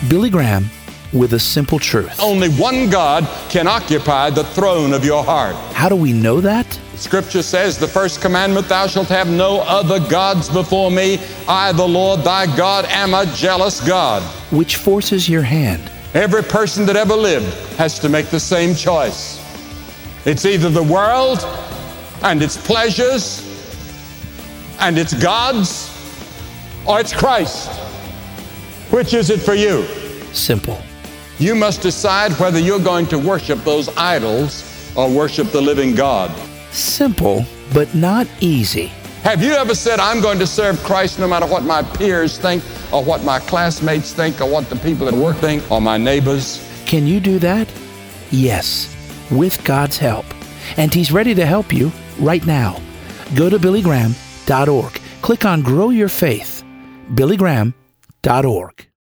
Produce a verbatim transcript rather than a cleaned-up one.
Billy Graham with a simple truth. Only one God can occupy the throne of your heart. How do we know that? Scripture says, the first commandment, thou shalt have no other gods before me. I, the Lord thy God, am a jealous God. Which forces your hand. Every person that ever lived has to make the same choice. It's either the world and its pleasures and its gods, or it's Christ. Which is it for you? Simple. You must decide whether you're going to worship those idols or worship the living God. Simple, but not easy. Have you ever said, I'm going to serve Christ no matter what my peers think, or what my classmates think, or what the people at work think, or my neighbors? Can you do that? Yes, with God's help. And He's ready to help you right now. Go to billy graham dot org. Click on Grow Your Faith. billy graham dot org.